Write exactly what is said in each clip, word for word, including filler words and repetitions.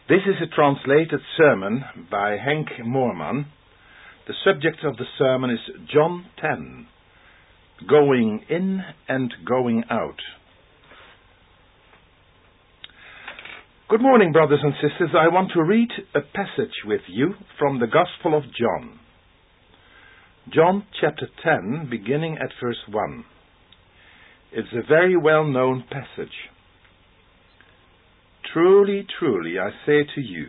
This is a translated sermon by Henk Moorman. The subject of the sermon is John ten, going in and going out. Good morning, brothers and sisters. I want to read a passage with you from the Gospel of John. John chapter ten, beginning at verse one. It's a very well-known passage. Truly, truly, I say to you,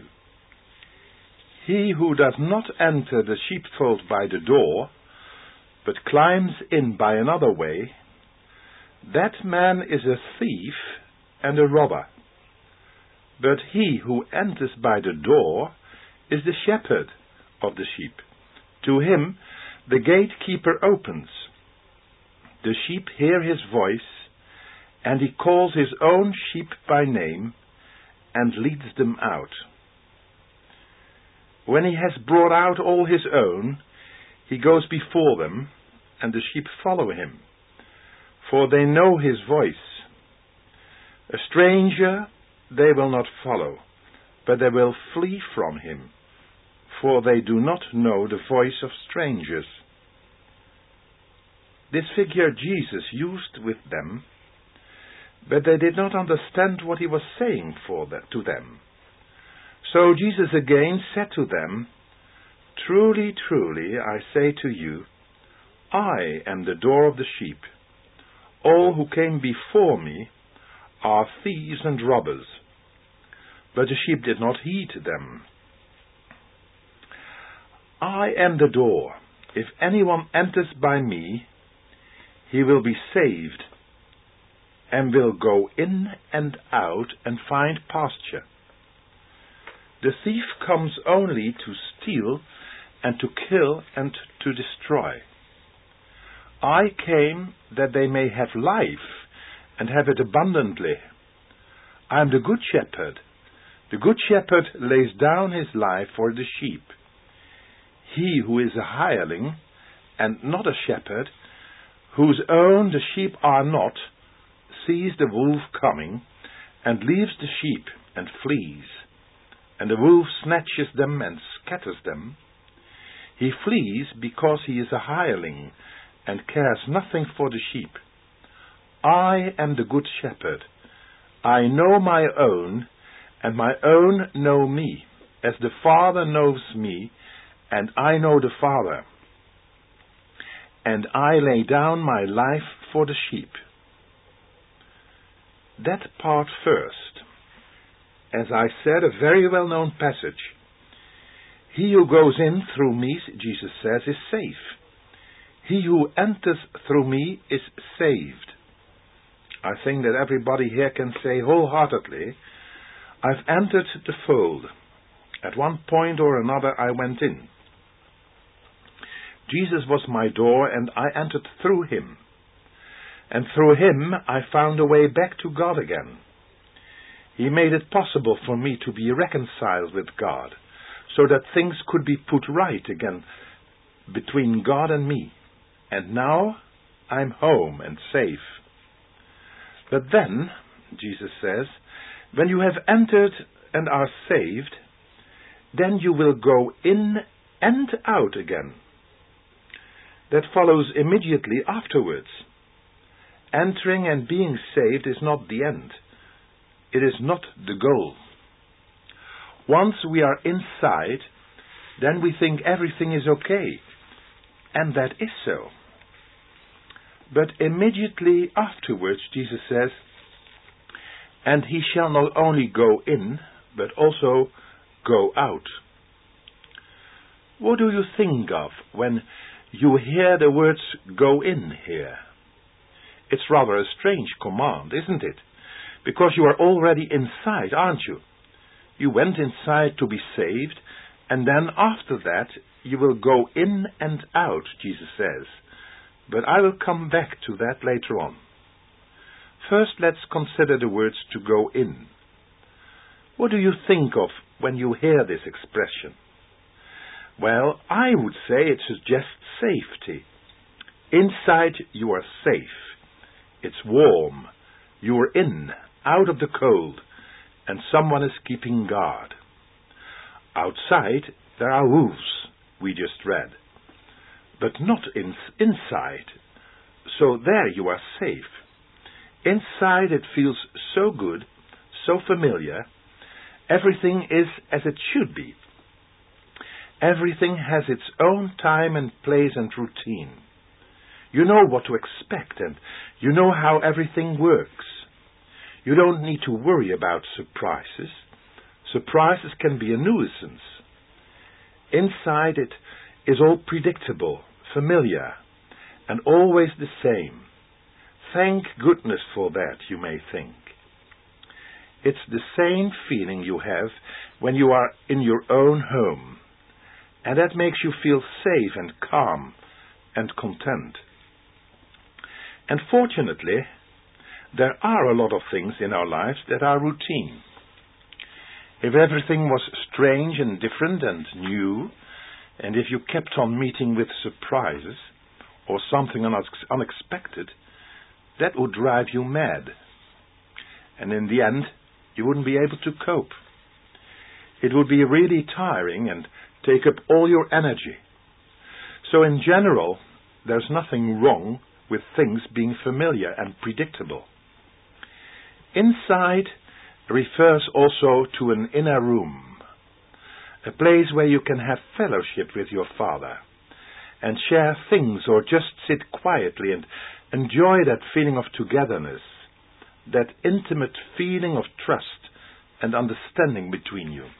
he who does not enter the sheepfold by the door, but climbs in by another way, that man is a thief and a robber. But he who enters by the door is the shepherd of the sheep. To him the gatekeeper opens. The sheep hear his voice, and he calls his own sheep by name, and leads them out. When he has brought out all his own, he goes before them, and the sheep follow him, for they know his voice. A stranger they will not follow, but they will flee from him, for they do not know the voice of strangers. This figure Jesus used with them, but they did not understand what he was saying for that, to them. So Jesus again said to them, Truly, truly, I say to you, I am the door of the sheep. All who came before me are thieves and robbers, but the sheep did not heed them. I am the door. If anyone enters by me, he will be saved, and will go in and out and find pasture. The thief comes only to steal and to kill and to destroy. I came that they may have life and have it abundantly. I am the good shepherd. The good shepherd lays down his life for the sheep. He who is a hireling and not a shepherd, whose own the sheep are not, sees the wolf coming, and leaves the sheep, and flees. And the wolf snatches them and scatters them. He flees because he is a hireling, and cares nothing for the sheep. I am the good shepherd. I know my own, and my own know me, as the Father knows me, and I know the Father. And I lay down my life for the sheep. That part first. As I said, a very well-known passage. He who goes in through me, Jesus says, is safe. He who enters through me is saved. I think that everybody here can say wholeheartedly, I've entered the fold. At one point or another I went in. Jesus was my door, and I entered through him. And through him I found a way back to God again. He made it possible for me to be reconciled with God, so that things could be put right again between God and me. And now I'm home and safe. But then, Jesus says, when you have entered and are saved, then you will go in and out again. That follows immediately afterwards. Entering and being saved is not the end. It is not the goal. Once we are inside, then we think everything is okay. And that is so. But immediately afterwards, Jesus says, and he shall not only go in, but also go out. What do you think of when you hear the words go in here? It's rather a strange command, isn't it? Because you are already inside, aren't you? You went inside to be saved, and then after that you will go in and out, Jesus says. But I will come back to that later on. First, let's consider the words to go in. What do you think of when you hear this expression? Well, I would say it suggests safety. Inside you are safe. It's warm. You are in, out of the cold, and someone is keeping guard. Outside there are wolves, we just read, but not in, inside. So there you are safe. Inside it feels so good, so familiar. Everything is as it should be. Everything has its own time and place and routine. You know what to expect, and you know how everything works. You don't need to worry about surprises. Surprises can be a nuisance. Inside it is all predictable, familiar, and always the same. Thank goodness for that, you may think. It's the same feeling you have when you are in your own home, and that makes you feel safe and calm and content. And fortunately, there are a lot of things in our lives that are routine. If everything was strange and different and new, and if you kept on meeting with surprises or something unexpected, that would drive you mad. And in the end, you wouldn't be able to cope. It would be really tiring and take up all your energy. So in general, there's nothing wrong with things being familiar and predictable. Inside refers also to an inner room, a place where you can have fellowship with your Father and share things or just sit quietly and enjoy that feeling of togetherness, that intimate feeling of trust and understanding between you.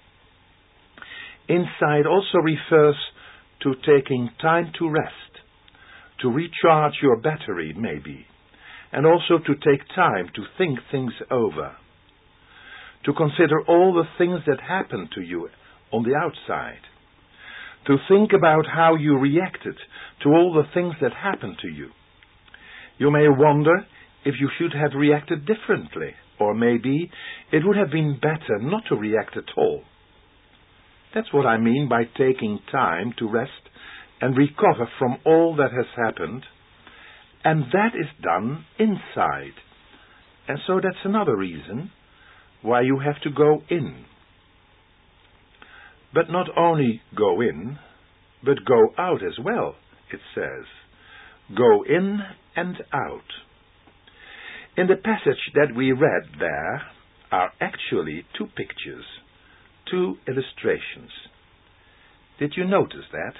Inside also refers to taking time to rest, to recharge your battery maybe, and also to take time to think things over, to consider all the things that happen to you on the outside, to think about how you reacted to all the things that happened to you. You may wonder if you should have reacted differently, or maybe it would have been better not to react at all. That's what I mean by taking time to rest and recover from all that has happened, and that is done inside. And so that's another reason why you have to go in. But not only go in, but go out as well, it says. Go in and out. In the passage that we read there are actually two pictures, two illustrations. Did you notice that?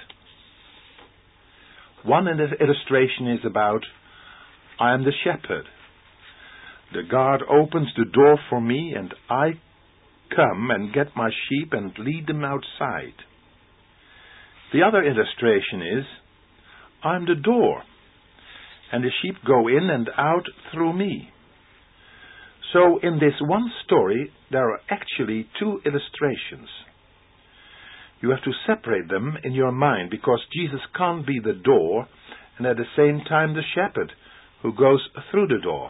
One illustration is about, I am the shepherd. The guard opens the door for me, and I come and get my sheep and lead them outside. The other illustration is, I am the door, and the sheep go in and out through me. So in this one story, there are actually two illustrations. You have to separate them in your mind, because Jesus can't be the door and at the same time the shepherd who goes through the door.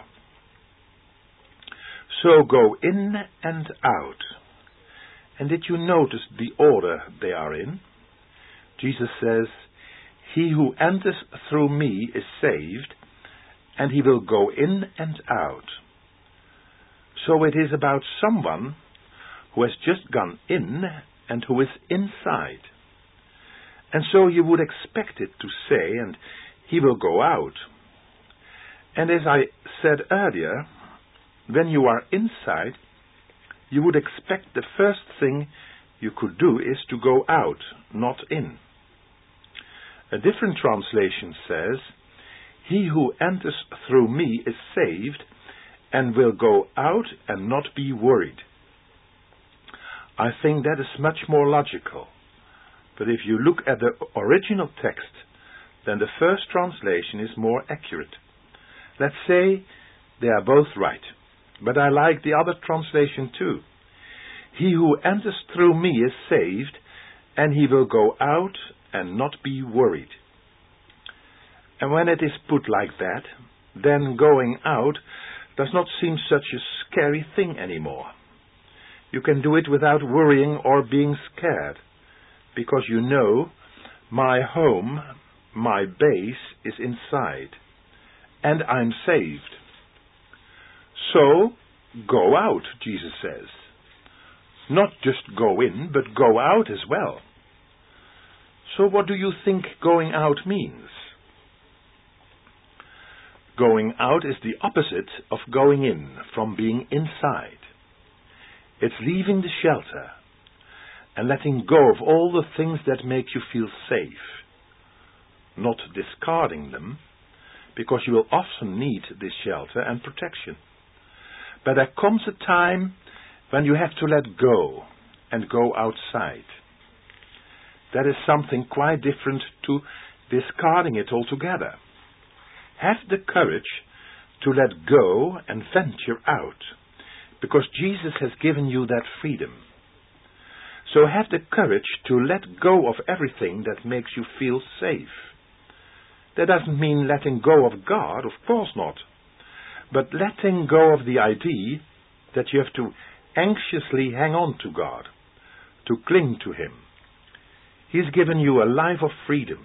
So go in and out. And did you notice the order they are in? Jesus says, he who enters through me is saved, and he will go in and out. So it is about someone who has just gone in and who is inside. And so you would expect it to say, and he will go out. And as I said earlier, when you are inside, you would expect the first thing you could do is to go out, not in. A different translation says, he who enters through me is saved and will go out and not be worried. I think that is much more logical. But if you look at the original text, then the first translation is more accurate. Let's say they are both right, but I like the other translation too. He who enters through me is saved, and he will go out and not be worried. And when it is put like that, then going out does not seem such a scary thing anymore. You can do it without worrying or being scared, because you know, my home, my base is inside, and I'm saved. So, go out, Jesus says. Not just go in, but go out as well. So what do you think going out means? Going out is the opposite of going in, from being inside. It's leaving the shelter and letting go of all the things that make you feel safe, not discarding them, because you will often need this shelter and protection. But there comes a time when you have to let go and go outside. That is something quite different to discarding it altogether. Have the courage to let go and venture out, because Jesus has given you that freedom. So have the courage to let go of everything that makes you feel safe. That doesn't mean letting go of God, of course not, but letting go of the idea that you have to anxiously hang on to God, to cling to Him. He's given you a life of freedom.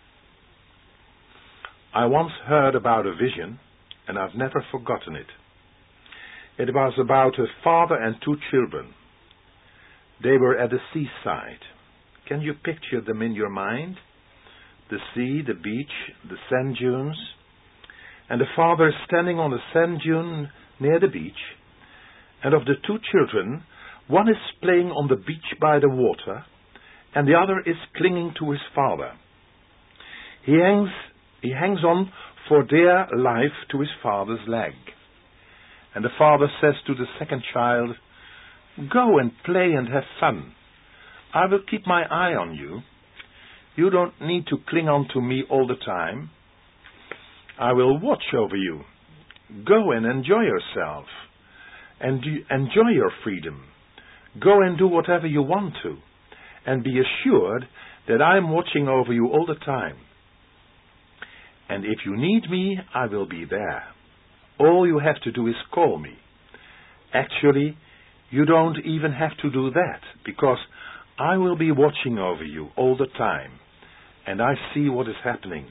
I once heard about a vision, and I've never forgotten it. It was about a father and two children. They were at the seaside. Can you picture them in your mind? The sea, the beach, the sand dunes. And the father is standing on a sand dune near the beach. And of the two children, one is playing on the beach by the water, and the other is clinging to his father. He hangs, he hangs on for dear life to his father's leg. And the father says to the second child, "Go and play and have fun. I will keep my eye on you. You don't need to cling on to me all the time. I will watch over you. Go and enjoy yourself. And enjoy your freedom. Go and do whatever you want to. And be assured that I am watching over you all the time. And if you need me, I will be there. All you have to do is call me. Actually, you don't even have to do that, because I will be watching over you all the time, and I see what is happening."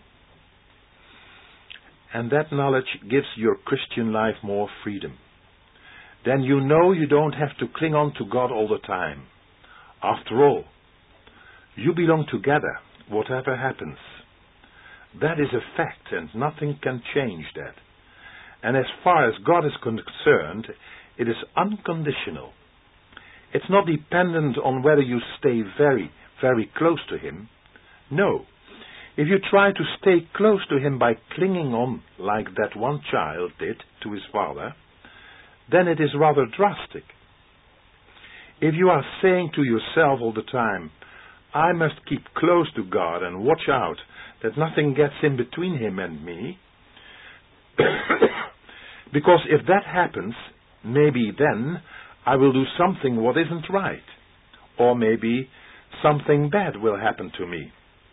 And that knowledge gives your Christian life more freedom. Then you know you don't have to cling on to God all the time. After all, you belong together, whatever happens. That is a fact, and nothing can change that. And as far as God is concerned, it is unconditional. It's not dependent on whether you stay very, very close to Him. No. If you try to stay close to Him by clinging on like that one child did to his father, then it is rather drastic. If you are saying to yourself all the time, "I must keep close to God and watch out that nothing gets in between Him and me," because if that happens, maybe then I will do something what isn't right, or maybe something bad will happen to me.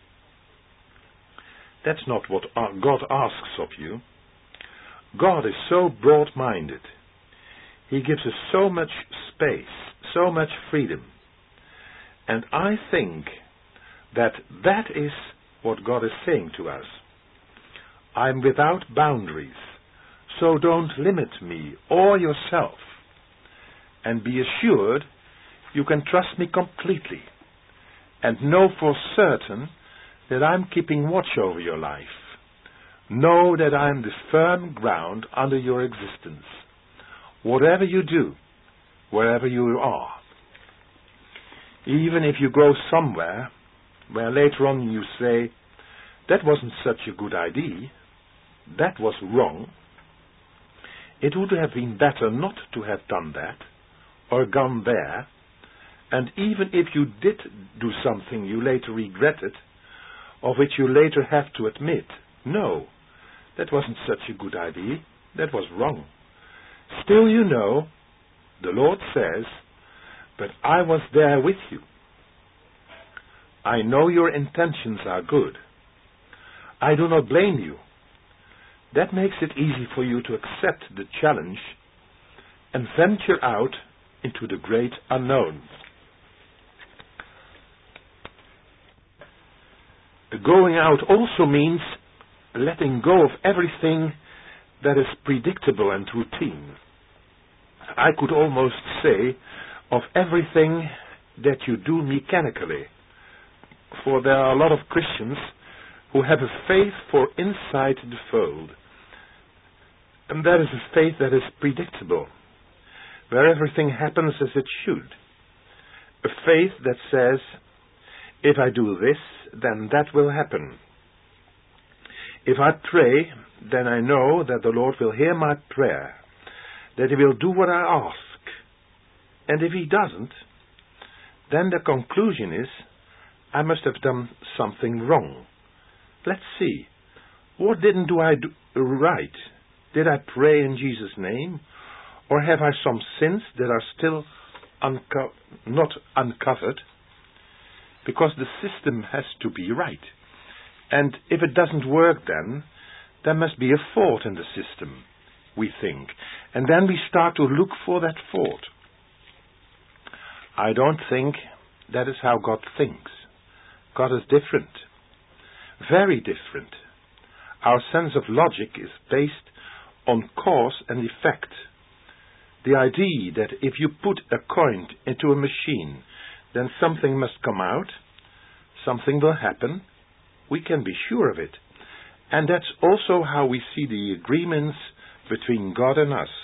That's not what God asks of you. God is so broad-minded. He gives us so much space, so much freedom. And I think that that is what God is saying to us. I'm without boundaries, so don't limit me or yourself. And be assured you can trust me completely, and know for certain that I'm keeping watch over your life. Know that I'm the firm ground under your existence, whatever you do, wherever you are. Even if you go somewhere where later on you say, "That wasn't such a good idea, that was wrong. It would have been better not to have done that, or gone there," and even if you did do something you later regretted, of which you later have to admit, "No, that wasn't such a good idea, that was wrong," still you know, the Lord says, "But I was there with you. I know your intentions are good. I do not blame you." That makes it easy for you to accept the challenge and venture out into the great unknown. Going out also means letting go of everything that is predictable and routine. I could almost say of everything that you do mechanically. For there are a lot of Christians who have a faith for inside the fold. And that is a faith that is predictable, where everything happens as it should. A faith that says, if I do this, then that will happen. If I pray, then I know that the Lord will hear my prayer, that He will do what I ask. And if He doesn't, then the conclusion is, I must have done something wrong. Let's see. What didn't do I do right? Did I pray in Jesus' name? Or have I some sins that are still unco- not uncovered? Because the system has to be right. And if it doesn't work then, there must be a fault in the system, we think. And then we start to look for that fault. I don't think that is how God thinks. God is different. Very different. Our sense of logic is based on cause and effect. The idea that if you put a coin into a machine, then something must come out, something will happen, we can be sure of it. And that's also how we see the agreements between God and us.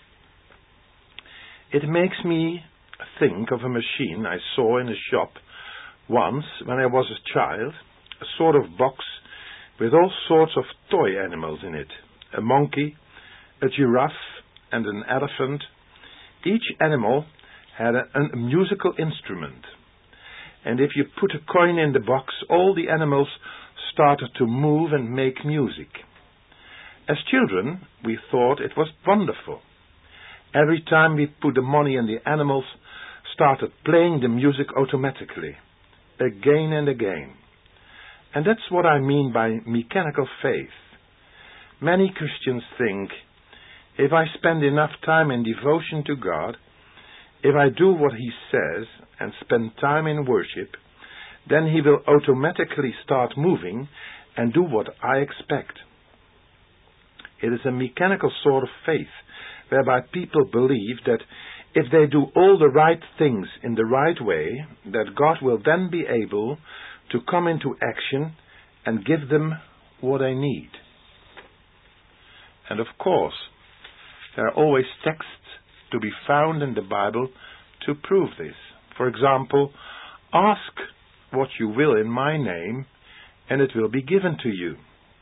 It makes me think of a machine I saw in a shop once when I was a child, a sort of box with all sorts of toy animals in it, a monkey, a giraffe, and an elephant. Each animal had a, a musical instrument. And if you put a coin in the box, all the animals started to move and make music. As children, we thought it was wonderful. Every time we put the money in, the animals started playing the music automatically, again and again. And that's what I mean by mechanical faith. Many Christians think, if I spend enough time in devotion to God, if I do what He says and spend time in worship, then He will automatically start moving and do what I expect. It is a mechanical sort of faith, whereby people believe that if they do all the right things in the right way, that God will then be able to come into action and give them what they need. And of course, there are always texts to be found in the Bible to prove this. For example, ask what you will in my name, and it will be given to you.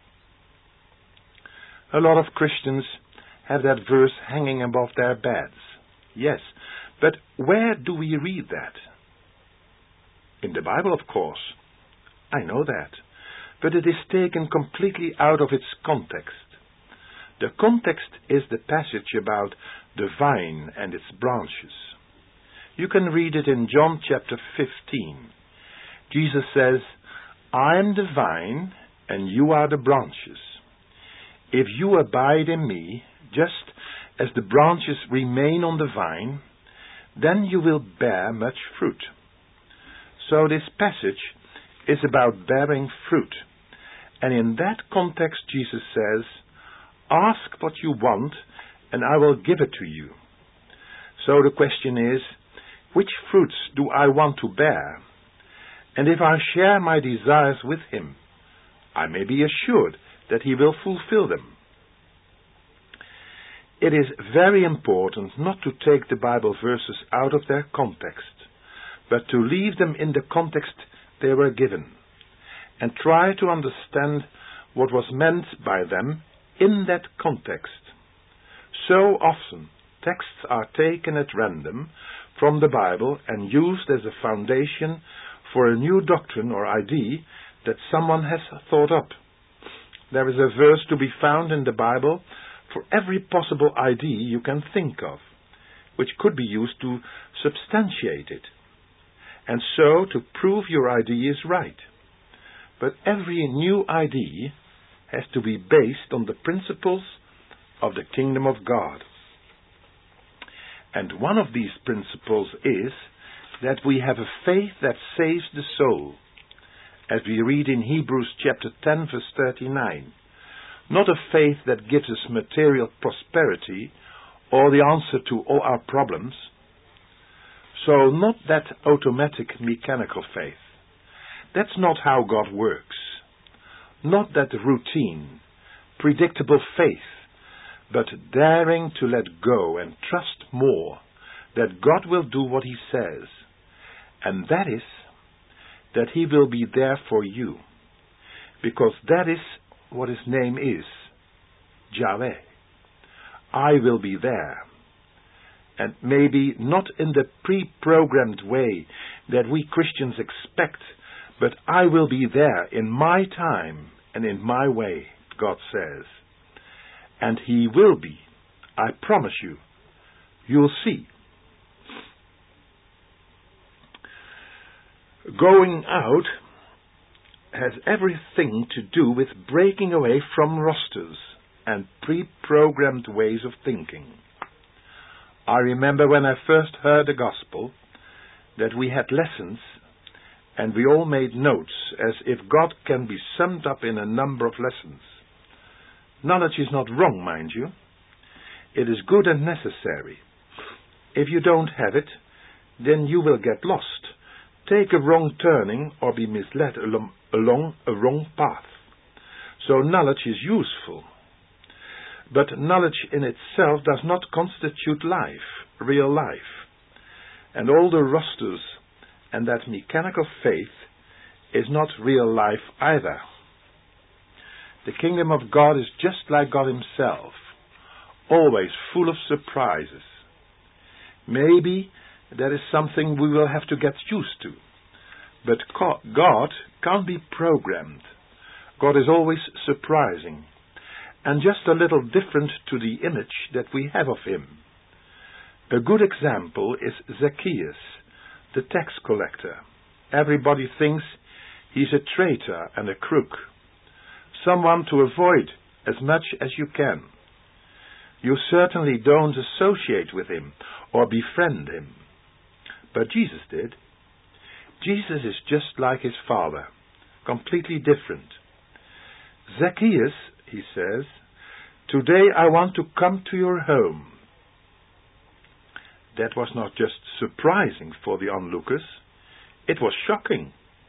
A lot of Christians have that verse hanging above their beds. Yes, but where do we read that? In the Bible, of course. I know that. But it is taken completely out of its context. The context is the passage about the vine and its branches. You can read it in John chapter fifteen. Jesus says, I am the vine, and you are the branches. If you abide in me, just as the branches remain on the vine, then you will bear much fruit. So this passage is about bearing fruit. And in that context, Jesus says, ask what you want, and I will give it to you. So the question is, which fruits do I want to bear? And if I share my desires with Him, I may be assured that He will fulfill them. It is very important not to take the Bible verses out of their context, but to leave them in the context they were given, and try to understand what was meant by them in that context. So often, texts are taken at random from the Bible and used as a foundation for a new doctrine or idea that someone has thought up. There is a verse to be found in the Bible for every possible idea you can think of, which could be used to substantiate it, and so to prove your idea is right. But every new idea has to be based on the principles of the kingdom of God. And one of these principles is that we have a faith that saves the soul, as we read in Hebrews chapter ten, verse thirty-nine. Not a faith that gives us material prosperity or the answer to all our problems. So not that automatic mechanical faith. That's not how God works. Not that routine, predictable faith, but daring to let go and trust more that God will do what He says. And that is that He will be there for you. Because that is what His name is, Yahweh. I will be there. And maybe not in the pre-programmed way that we Christians expect, but I will be there in my time and in my way, God says. And He will be. I promise you. You'll see. Going out has everything to do with breaking away from rosters and pre-programmed ways of thinking. I remember when I first heard the gospel that we had lessons and we all made notes as if God can be summed up in a number of lessons. Knowledge is not wrong, mind you. It is good and necessary. If you don't have it, then you will get lost, take a wrong turning, or be misled along, along a wrong path. So knowledge is useful. But knowledge in itself does not constitute life, real life. And all the rosters and that mechanical faith is not real life either. The kingdom of God is just like God Himself, always full of surprises. Maybe that is something we will have to get used to. But God can't be programmed. God is always surprising, and just a little different to the image that we have of Him. A good example is Zacchaeus, the tax collector. Everybody thinks he's a traitor and a crook, someone to avoid as much as you can. You certainly don't associate with him or befriend him. But Jesus did. Jesus is just like His Father, completely different. Zacchaeus, he says, today I want to come to your home. That was not just surprising for the onlookers, it was shocking.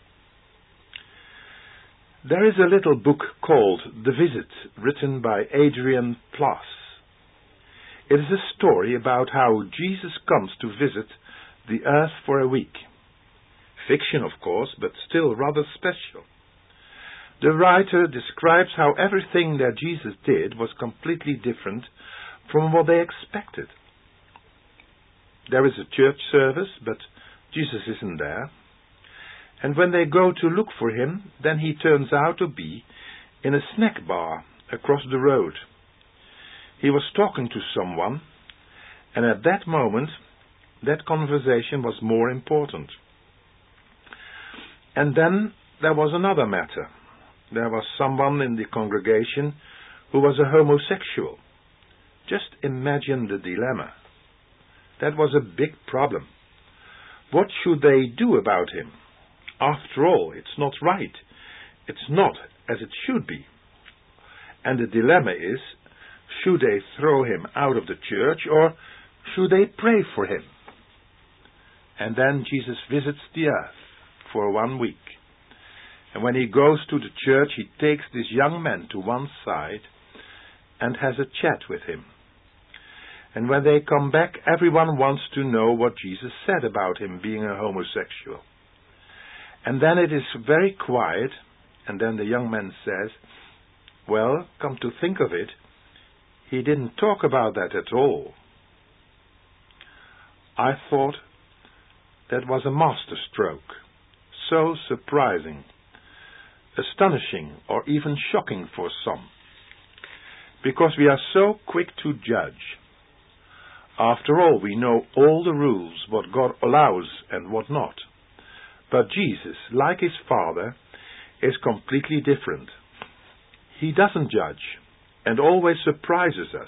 There is a little book called The Visit, written by Adrian Plass. It is a story about how Jesus comes to visit the earth for a week. Fiction, of course, but still rather special. The writer describes how everything that Jesus did was completely different from what they expected. There is a church service, but Jesus isn't there. And when they go to look for Him, then He turns out to be in a snack bar across the road. He was talking to someone, and at that moment, that conversation was more important. And then there was another matter. There was someone in the congregation who was a homosexual. Just imagine the dilemma. That was a big problem. What should they do about him? After all, it's not right. It's not as it should be. And the dilemma is, should they throw him out of the church or should they pray for him? And then Jesus visits the earth for one week. And when He goes to the church, He takes this young man to one side and has a chat with him. And when they come back, everyone wants to know what Jesus said about him being a homosexual. And then it is very quiet, and then the young man says, well, come to think of it, He didn't talk about that at all. I thought that was a masterstroke, so surprising, astonishing, or even shocking for some, because we are so quick to judge. After all, we know all the rules, what God allows and what not. But Jesus, like His Father, is completely different. He doesn't judge and always surprises us.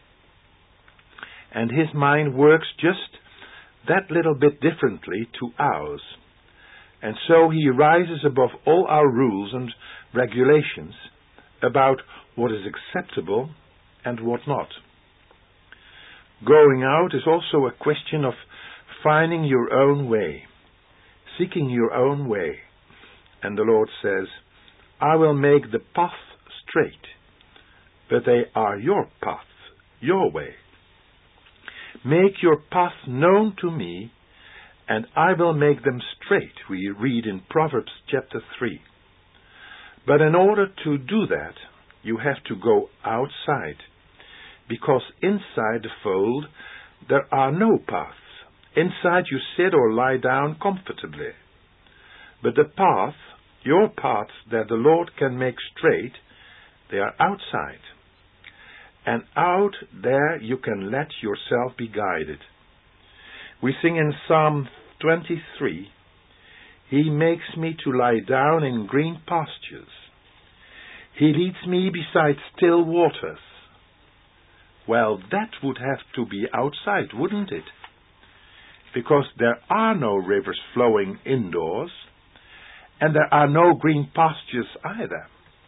And His mind works just that little bit differently to ours. And so He rises above all our rules and regulations about what is acceptable and what not. Going out is also a question of finding your own way, seeking your own way. And the Lord says, I will make the path straight, but they are your path, your way. Make your path known to me, and I will make them straight, we read in Proverbs chapter three. But in order to do that, you have to go outside, because inside the fold there are no paths. Inside you sit or lie down comfortably. But the path, your paths that the Lord can make straight, they are outside. And out there you can let yourself be guided. We sing in Psalm twenty-three, He makes me to lie down in green pastures. He leads me beside still waters. Well, that would have to be outside, wouldn't it? Because there are no rivers flowing indoors, and there are no green pastures either.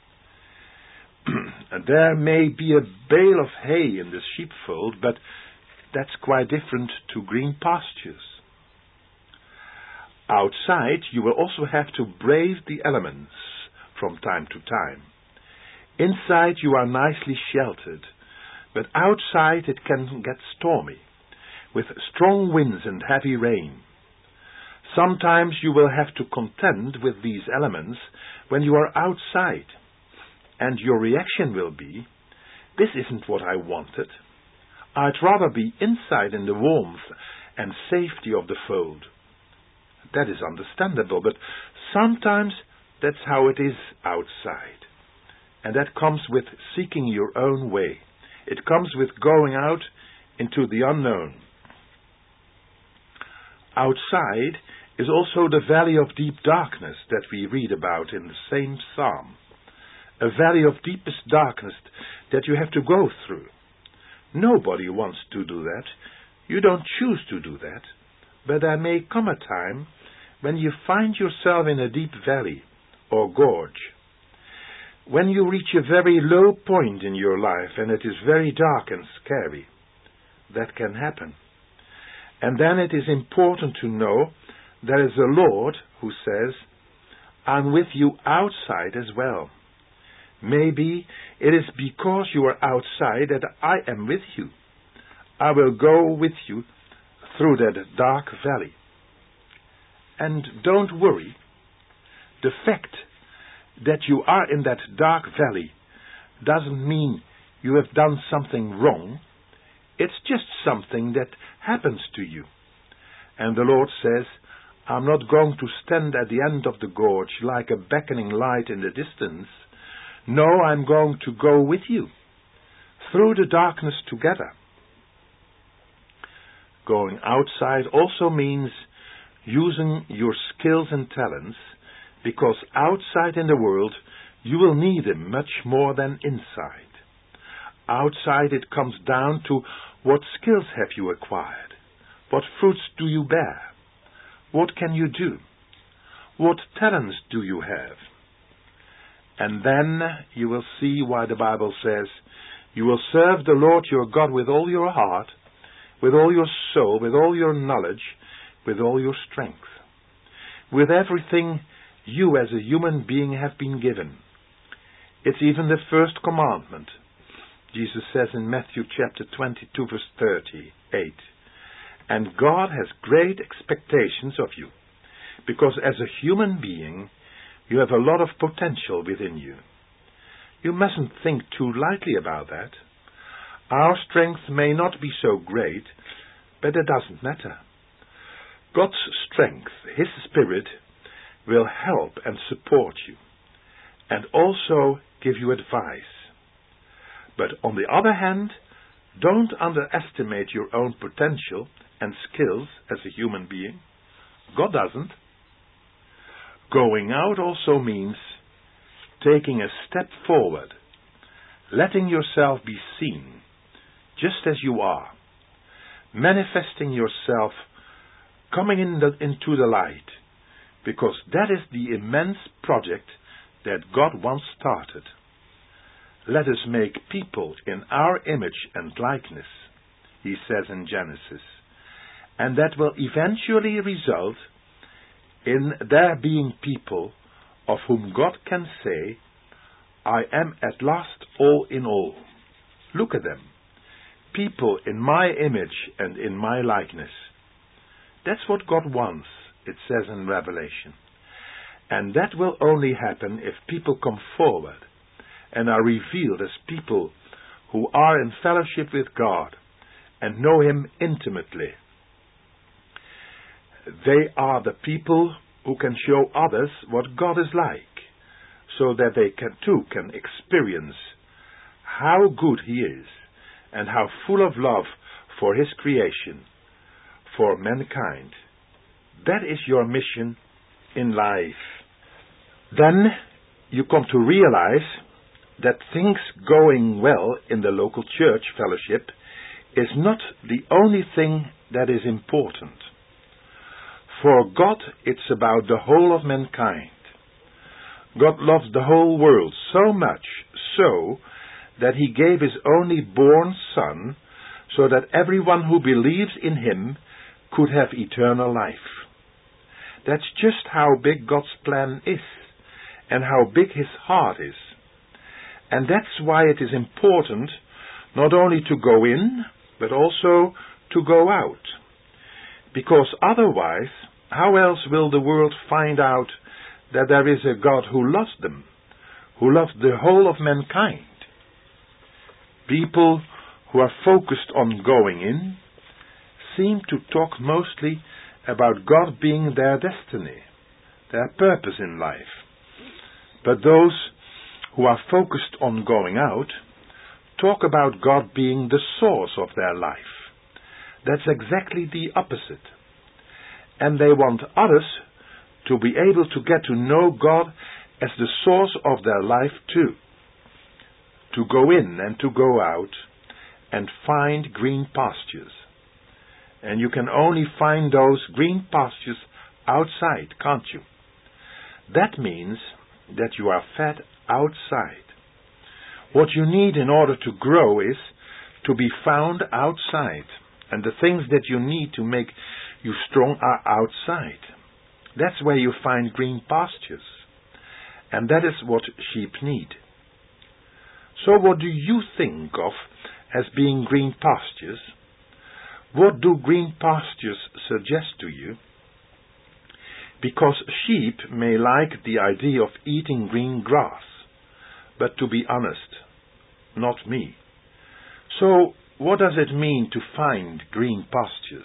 There may be a bale of hay in the sheepfold, but that's quite different to green pastures. Outside, you will also have to brave the elements from time to time. Inside, you are nicely sheltered, but outside it can get stormy, with strong winds and heavy rain. Sometimes you will have to contend with these elements when you are outside, and your reaction will be, this isn't what I wanted. I'd rather be inside in the warmth and safety of the fold. That is understandable, but sometimes that's how it is outside. And that comes with seeking your own way. It comes with going out into the unknown. Outside is also the valley of deep darkness that we read about in the same psalm. A valley of deepest darkness that you have to go through. Nobody wants to do that. You don't choose to do that. But there may come a time when you find yourself in a deep valley or gorge. When you reach a very low point in your life and it is very dark and scary. That can happen. And then it is important to know there is a Lord who says, I'm with you outside as well. Maybe it is because you are outside that I am with you. I will go with you through that dark valley. And don't worry. The fact that you are in that dark valley doesn't mean you have done something wrong. It's just something that happens to you. And the Lord says, I'm not going to stand at the end of the gorge like a beckoning light in the distance. No, I'm going to go with you through the darkness together. Going outside also means using your skills and talents, because outside in the world you will need them much more than inside. Outside it comes down to what skills have you acquired? What fruits do you bear? What can you do? What talents do you have? And then you will see why the Bible says, you will serve the Lord your God with all your heart, with all your soul, with all your knowledge, with all your strength, with everything you as a human being have been given. It's even the first commandment. Jesus says in Matthew chapter twenty-two verse thirty-eight, and God has great expectations of you, because as a human being, you have a lot of potential within you. You mustn't think too lightly about that. Our strength may not be so great, but it doesn't matter. God's strength, His Spirit, will help and support you, and also give you advice. But on the other hand, don't underestimate your own potential and skills as a human being. God doesn't. Going out also means taking a step forward, letting yourself be seen, just as you are, manifesting yourself, coming in the, into the light, because that is the immense project that God once started. Let us make people in our image and likeness, He says in Genesis, and that will eventually result in there being people of whom God can say, I am at last all in all. Look at them. People in my image and in my likeness. That's what God wants, it says in Revelation. And that will only happen if people come forward and are revealed as people who are in fellowship with God and know Him intimately. They are the people who can show others what God is like, so that they can, too can experience how good He is and how full of love for His creation, for mankind. That is your mission in life. Then you come to realize that things going well in the local church fellowship is not the only thing that is important. For God, it's about the whole of mankind. God loves the whole world so much so that He gave His only born Son so that everyone who believes in Him could have eternal life. That's just how big God's plan is and how big His heart is. And that's why it is important not only to go in, but also to go out. Because otherwise, how else will the world find out that there is a God who loves them, who loves the whole of mankind? People who are focused on going in seem to talk mostly about God being their destiny, their purpose in life. But those who are focused on going out talk about God being the source of their life. That's exactly the opposite. And they want others to be able to get to know God as the source of their life too. To go in and to go out and find green pastures. And you can only find those green pastures outside, can't you? That means that you are fed outside. What you need in order to grow is to be found outside. And the things that you need to make you strong are outside. That's where you find green pastures. And that is what sheep need. So what do you think of as being green pastures? What do green pastures suggest to you? Because sheep may like the idea of eating green grass, but to be honest, not me. So, what does it mean to find green pastures?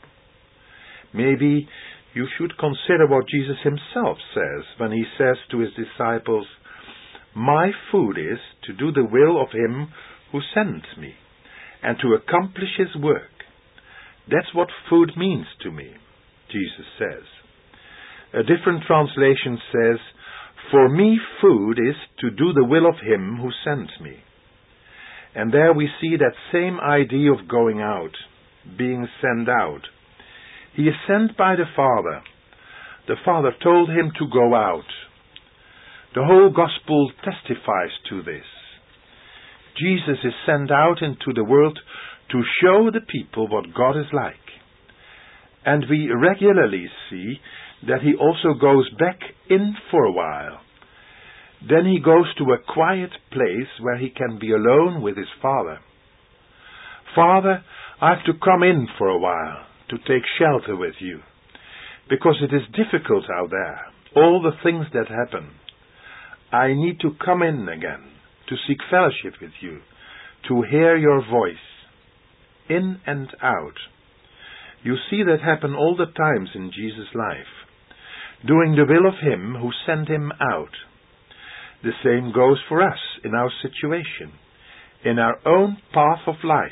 Maybe you should consider what Jesus Himself says when He says to His disciples, My food is to do the will of Him who sent me, and to accomplish His work. That's what food means to me, Jesus says. A different translation says, For me food is to do the will of Him who sent me. And there we see that same idea of going out, being sent out. He is sent by the Father. The Father told Him to go out. The whole Gospel testifies to this. Jesus is sent out into the world to show the people what God is like. And we regularly see that He also goes back in for a while. Then He goes to a quiet place where He can be alone with His Father. Father, I have to come in for a while to take shelter with you, because it is difficult out there, all the things that happen. I need to come in again, to seek fellowship with you, to hear your voice, in and out. You see that happen all the times in Jesus' life, doing the will of Him who sent Him out. The same goes for us in our situation, in our own path of life.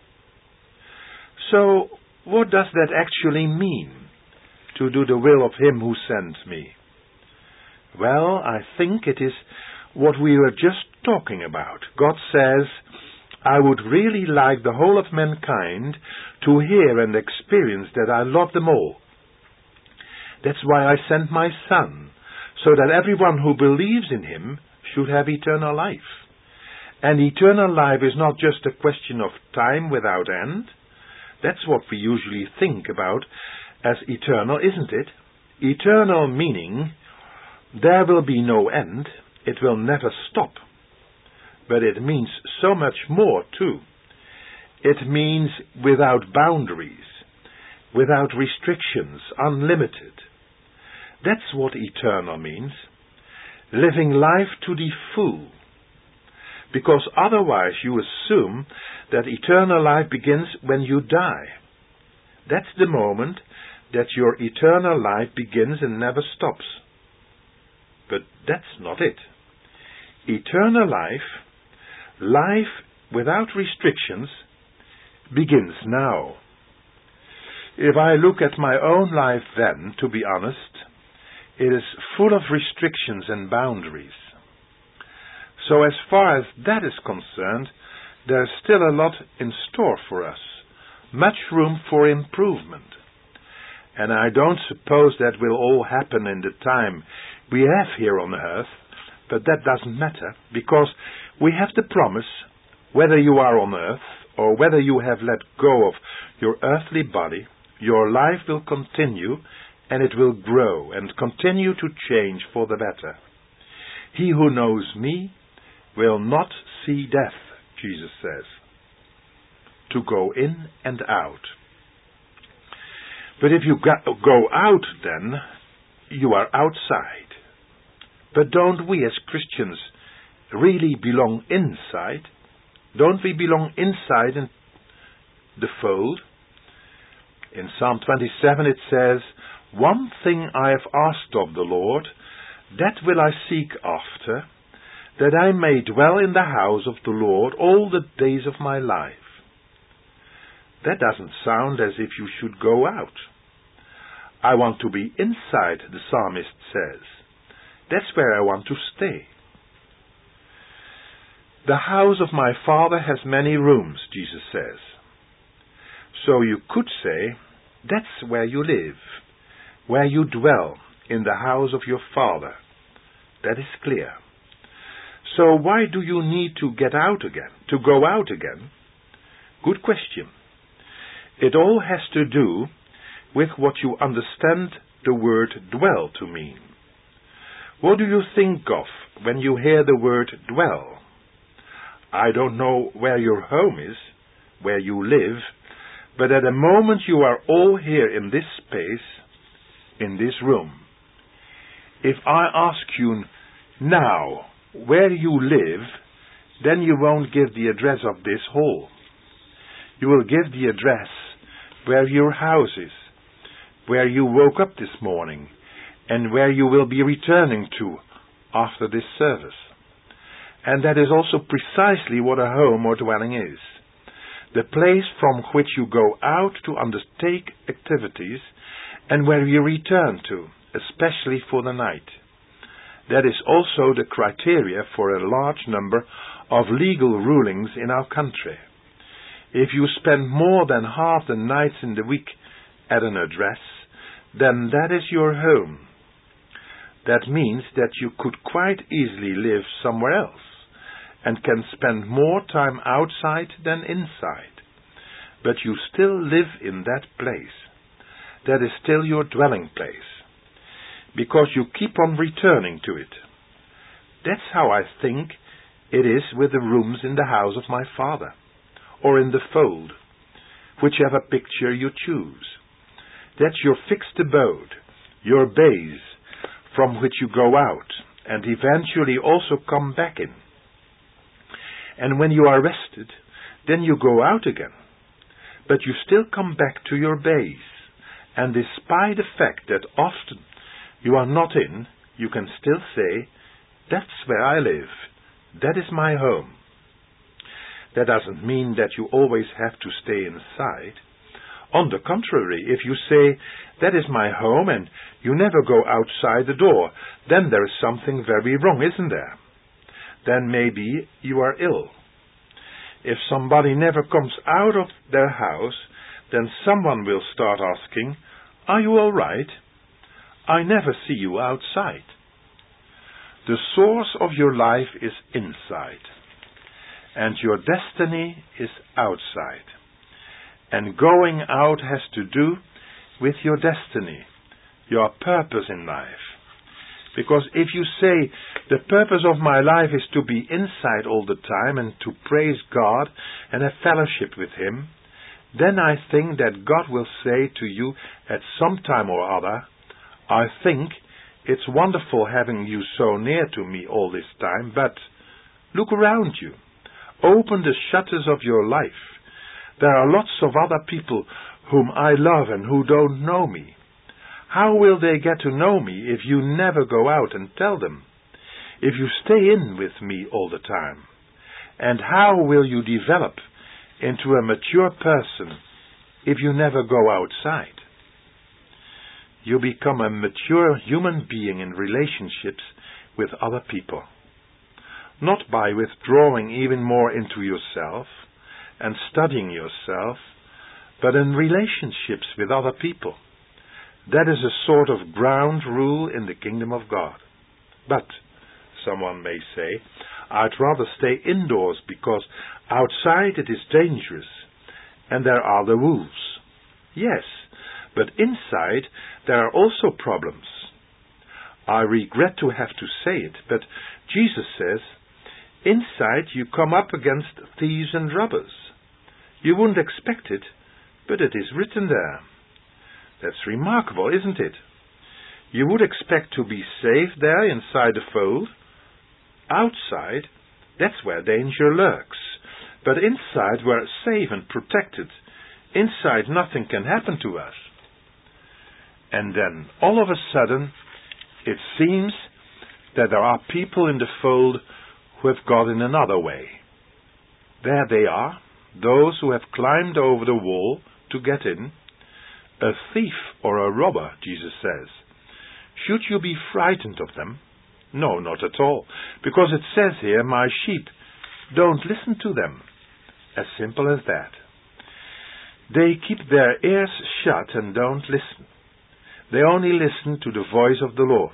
So, what does that actually mean, to do the will of Him who sent me? Well, I think it is what we were just talking about. God says, I would really like the whole of mankind to hear and experience that I love them all. That's why I sent my Son, so that everyone who believes in Him should have eternal life. And eternal life is not just a question of time without end. That's what we usually think about as eternal, isn't it? Eternal meaning there will be no end, it will never stop. But it means so much more too. It means without boundaries, without restrictions, unlimited. That's what eternal means. Living life to the full. Because otherwise you assume that eternal life begins when you die. That's the moment that your eternal life begins and never stops. But that's not it. Eternal life, life without restrictions, begins now. If I look at my own life then, to be honest, it is full of restrictions and boundaries. So as far as that is concerned, there's still a lot in store for us, much room for improvement. And I don't suppose that will all happen in the time we have here on earth, but that doesn't matter, because we have the promise, whether you are on earth or whether you have let go of your earthly body, your life will continue and it will grow and continue to change for the better. He who knows me will not see death, Jesus says. To go in and out. But if you go out then, you are outside. But don't we as Christians really belong inside? Don't we belong inside in the fold? In Psalm twenty-seven it says, "One thing I have asked of the Lord, that will I seek after, that I may dwell in the house of the Lord all the days of my life." That doesn't sound as if you should go out. I want to be inside, the psalmist says. That's where I want to stay. The house of my Father has many rooms, Jesus says. So you could say, that's where you live, where you dwell, in the house of your Father. That is clear. So why do you need to get out again, to go out again? Good question. It all has to do with what you understand the word dwell to mean. What do you think of when you hear the word dwell? I don't know where your home is, where you live, but at the moment you are all here in this space, in this room. If I ask you now where you live, then you won't give the address of this hall. You will give the address where your house is, where you woke up this morning, and where you will be returning to after this service. And that is also precisely what a home or dwelling is. The place from which you go out to undertake activities and where you return to, especially for the night. That is also the criteria for a large number of legal rulings in our country. If you spend more than half the nights in the week at an address, then that is your home. That means that you could quite easily live somewhere else and can spend more time outside than inside. But you still live in that place. That is still your dwelling place, because you keep on returning to it. That's how I think it is with the rooms in the house of my Father, or in the fold, whichever picture you choose. That's your fixed abode, your base, from which you go out, and eventually also come back in. And when you are rested, then you go out again. But you still come back to your base, and despite the fact that often you are not in, you can still say, that's where I live, that is my home. That doesn't mean that you always have to stay inside. On the contrary, if you say, that is my home, and you never go outside the door, then there is something very wrong, isn't there? Then maybe you are ill. If somebody never comes out of their house, then someone will start asking, are you all right? I never see you outside. The source of your life is inside, and your destiny is outside. And going out has to do with your destiny, your purpose in life. Because if you say, the purpose of my life is to be inside all the time and to praise God and have fellowship with Him, then I think that God will say to you at some time or other, I think it's wonderful having you so near to me all this time, but look around you. Open the shutters of your life. There are lots of other people whom I love and who don't know me. How will they get to know me if you never go out and tell them? If you stay in with me all the time? And how will you develop into a mature person if you never go outside? You become a mature human being in relationships with other people. Not by withdrawing even more into yourself and studying yourself, but in relationships with other people. That is a sort of ground rule in the kingdom of God. But, someone may say, I'd rather stay indoors because outside it is dangerous and there are the wolves. Yes, but inside there are also problems. I regret to have to say it, but Jesus says, inside you come up against thieves and robbers. You wouldn't expect it, but it is written there. That's remarkable, isn't it? You would expect to be safe there inside the fold. Outside, that's where danger lurks. But inside, we're safe and protected. Inside, nothing can happen to us. And then, all of a sudden, it seems that there are people in the fold who have got in another way. There they are, those who have climbed over the wall to get in. A thief or a robber, Jesus says. Should you be frightened of them? No, not at all, because it says here, my sheep, don't listen to them. As simple as that. They keep their ears shut and don't listen. They only listen to the voice of the Lord.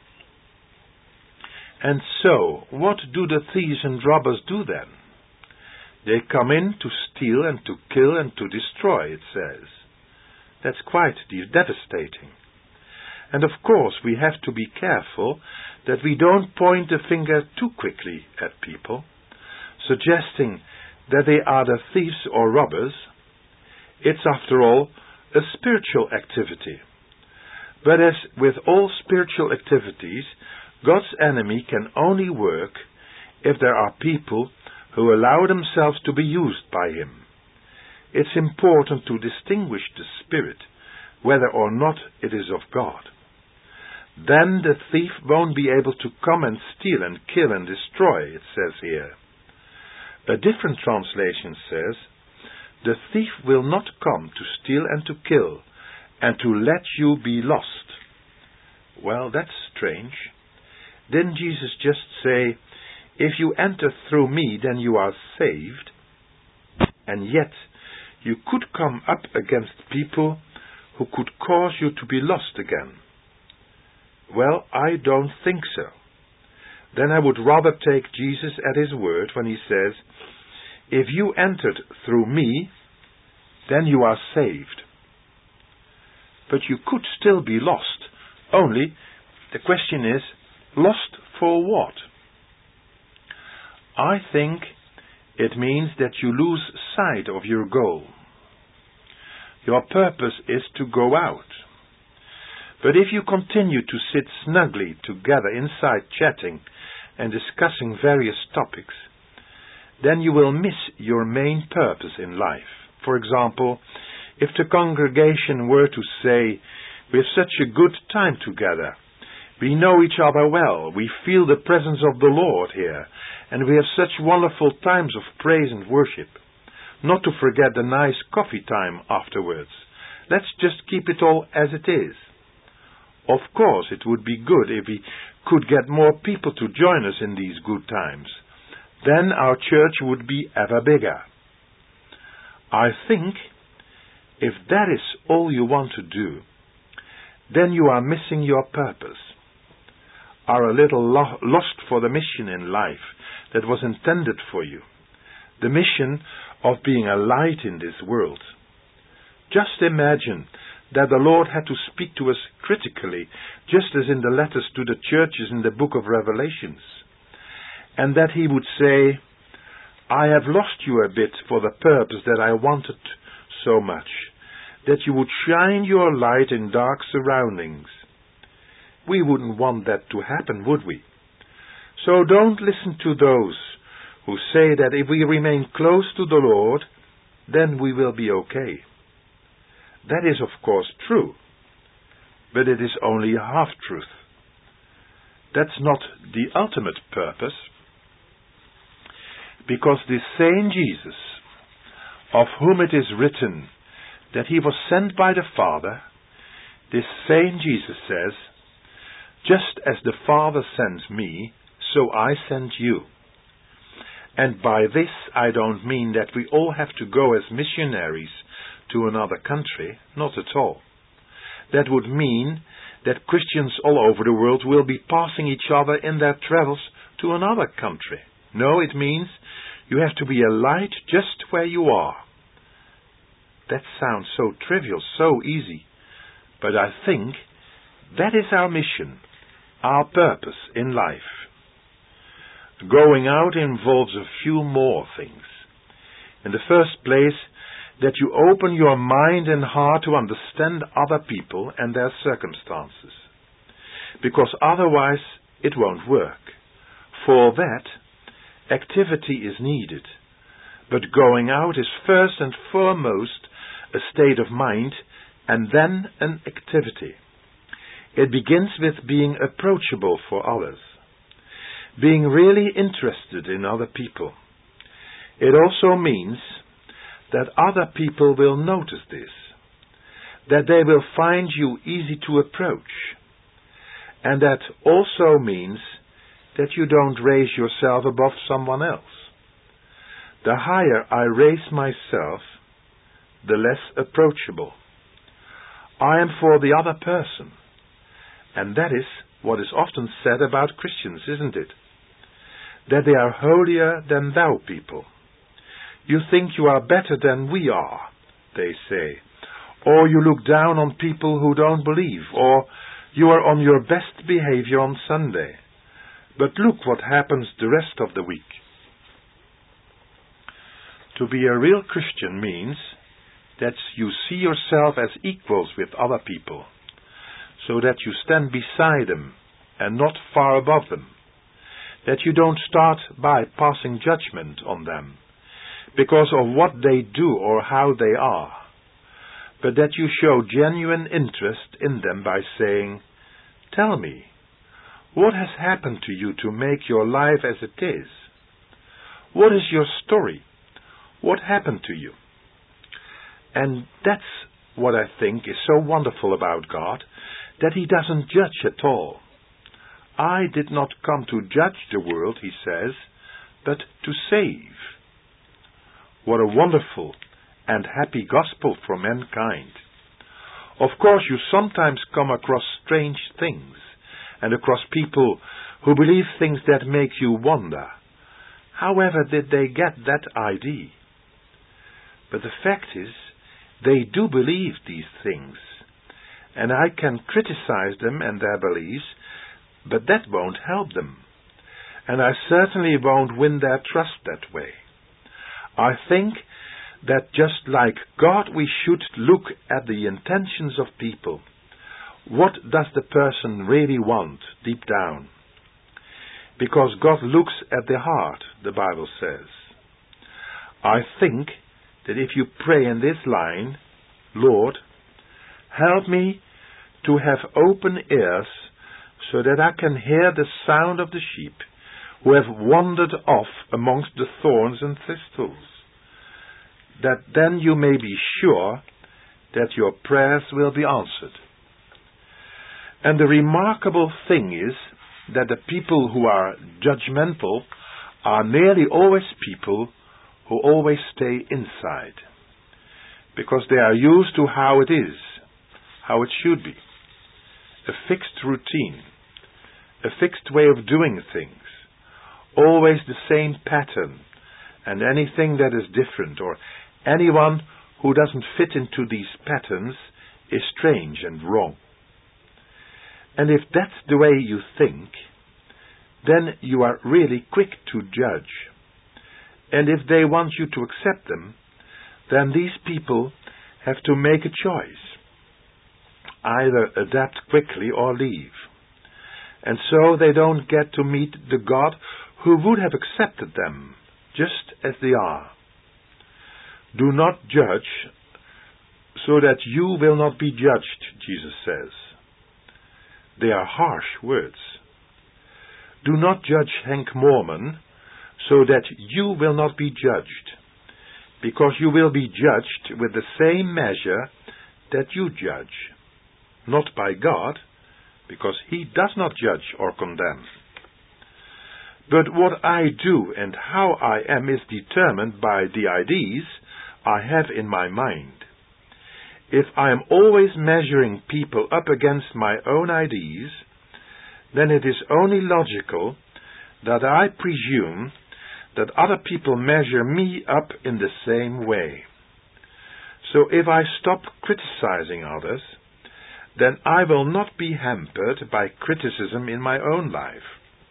And so, what do the thieves and robbers do then? They come in to steal and to kill and to destroy, it says. That's quite devastating. And of course, we have to be careful that we don't point the finger too quickly at people, suggesting that they are the thieves or robbers. It's, after all, a spiritual activity. But as with all spiritual activities, God's enemy can only work if there are people who allow themselves to be used by Him. It's important to distinguish the spirit, whether or not it is of God. Then the thief won't be able to come and steal and kill and destroy, it says here. A different translation says, the thief will not come to steal and to kill, and to let you be lost. Well, that's strange. Didn't Jesus just say, if you enter through me, then you are saved? And yet, you could come up against people who could cause you to be lost again. Well, I don't think so. Then I would rather take Jesus at His word when He says, if you entered through me, then you are saved. But you could still be lost. Only, the question is, lost for what? I think it means that you lose sight of your goal. Your purpose is to go out. But if you continue to sit snugly together inside chatting and discussing various topics, then you will miss your main purpose in life. For example, if the congregation were to say, we have such a good time together, we know each other well, we feel the presence of the Lord here, and we have such wonderful times of praise and worship. Not to forget the nice coffee time afterwards. Let's just keep it all as it is. Of course, it would be good if we could get more people to join us in these good times. Then our church would be ever bigger. I think if that is all you want to do, then you are missing your purpose, are a little lo- lost for the mission in life that was intended for you, the mission of being a light in this world. Just imagine that the Lord had to speak to us critically, just as in the letters to the churches in the book of Revelations, and that he would say, I have lost you a bit for the purpose that I wanted so much, that you would shine your light in dark surroundings. We wouldn't want that to happen, would we? So don't listen to those who say that if we remain close to the Lord, then we will be okay. That is, of course, true, but it is only a half-truth. That's not the ultimate purpose, because this same Jesus, of whom it is written that he was sent by the Father, this same Jesus says, just as the Father sent me, so I sent you. And by this I don't mean that we all have to go as missionaries to another country, not at all. That would mean that Christians all over the world will be passing each other in their travels to another country. No, it means you have to be a light just where you are. That sounds so trivial, so easy, but I think that is our mission, our purpose in life. Going out involves a few more things. In the first place, that you open your mind and heart to understand other people and their circumstances, because otherwise it won't work. For that, activity is needed, but going out is first and foremost a state of mind and then an activity. It begins with being approachable for others, being really interested in other people. It also means that other people will notice this, that they will find you easy to approach, and that also means that you don't raise yourself above someone else. The higher I raise myself, the less approachable. I am for the other person, and that is what is often said about Christians, isn't it? That they are holier than thou people. You think you are better than we are, they say. Or you look down on people who don't believe, or you are on your best behavior on Sunday. But look what happens the rest of the week. To be a real Christian means that you see yourself as equals with other people, so that you stand beside them and not far above them. That you don't start by passing judgment on them because of what they do or how they are, but that you show genuine interest in them by saying, tell me, what has happened to you to make your life as it is? What is your story? What happened to you? And that's what I think is so wonderful about God, that he doesn't judge at all. I did not come to judge the world, he says, but to save. What a wonderful and happy gospel for mankind. Of course, you sometimes come across strange things, and across people who believe things that make you wonder, however did they get that idea? But the fact is, they do believe these things, and I can criticize them and their beliefs, but that won't help them, and I certainly won't win their trust that way. I think that just like God, we should look at the intentions of people. What does the person really want deep down? Because God looks at the heart, the Bible says. I think that if you pray in this line, Lord, help me to have open ears so that I can hear the sound of the sheep who have wandered off amongst the thorns and thistles, that then you may be sure that your prayers will be answered. And the remarkable thing is that the people who are judgmental are nearly always people who always stay inside, because they are used to how it is, how it should be, a fixed routine, a fixed way of doing things, always the same pattern, and anything that is different, or anyone who doesn't fit into these patterns is strange and wrong. And if that's the way you think, then you are really quick to judge. And if they want you to accept them, then these people have to make a choice. Either adapt quickly or leave. And so they don't get to meet the God who would have accepted them, just as they are. Do not judge, so that you will not be judged, Jesus says. They are harsh words. Do not judge Henk Moorman, so that you will not be judged, because you will be judged with the same measure that you judge, not by God, because He does not judge or condemn. But what I do and how I am is determined by the ideas I have in my mind. If I am always measuring people up against my own ideas, then it is only logical that I presume that other people measure me up in the same way. So if I stop criticizing others, then I will not be hampered by criticism in my own life.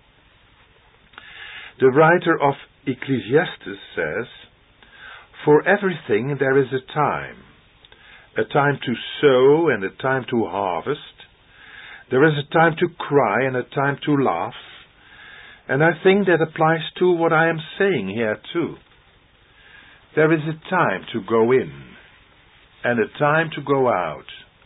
The writer of Ecclesiastes says, "For everything there is a time, a time to sow and a time to harvest. There is a time to cry and a time to laugh." And I think that applies to what I am saying here too. There is a time to go in and a time to go out.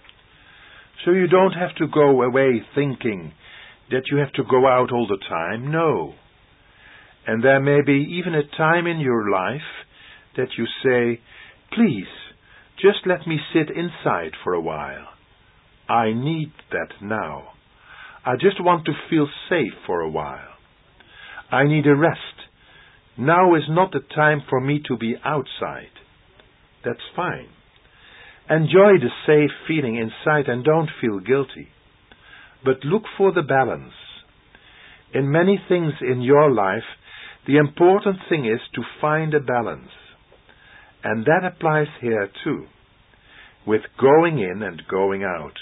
So you don't have to go away thinking that you have to go out all the time. No. And there may be even a time in your life that you say, "Please, just let me sit inside for a while. I need that now. I just want to feel safe for a while. I need a rest. Now is not the time for me to be outside." That's fine. Enjoy the safe feeling inside and don't feel guilty. But look for the balance. In many things in your life, the important thing is to find a balance. And that applies here too, with going in and going out.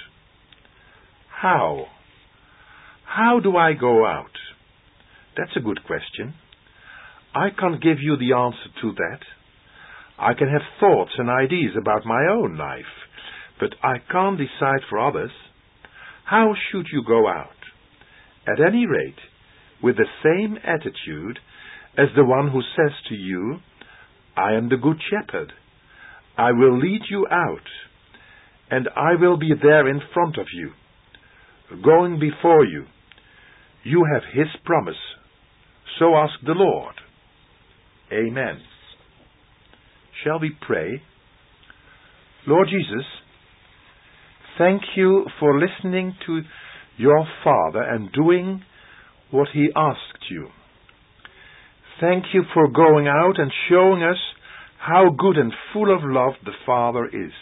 How? How do I go out? That's a good question. I can't give you the answer to that. I can have thoughts and ideas about my own life, but I can't decide for others. How should you go out? At any rate, with the same attitude as the one who says to you, "I am the good shepherd. I will lead you out, and I will be there in front of you, going before you. You have His promise. So ask the Lord." Amen. Shall we pray? Lord Jesus, thank you for listening to your Father and doing what He asked you. Thank you for going out and showing us how good and full of love the Father is.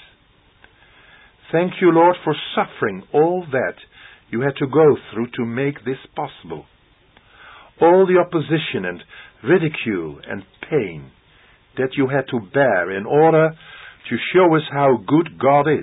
Thank you, Lord, for suffering all that you had to go through to make this possible. All the opposition and ridicule and pain that you had to bear in order to show us how good God is.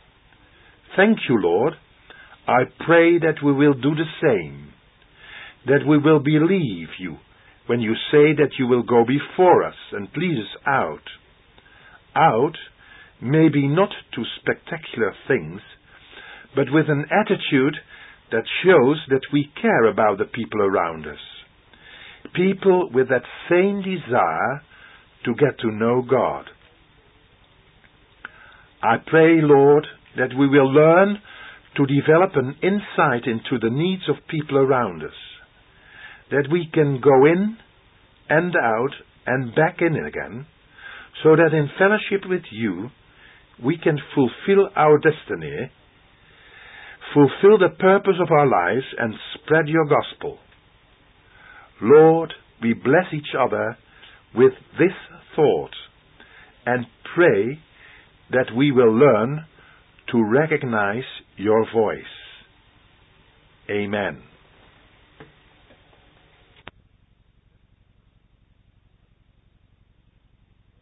Thank you, Lord. I pray that we will do the same, that we will believe you when you say that you will go before us and lead us out. Out, maybe not to spectacular things, but with an attitude that shows that we care about the people around us. People with that same desire to get to know God. I pray, Lord, that we will learn to develop an insight into the needs of people around us, that we can go in and out and back in again, so that in fellowship with you we can fulfill our destiny, fulfill the purpose of our lives, and spread your gospel. Lord, we bless each other with this thought and pray that we will learn to recognize your voice. Amen.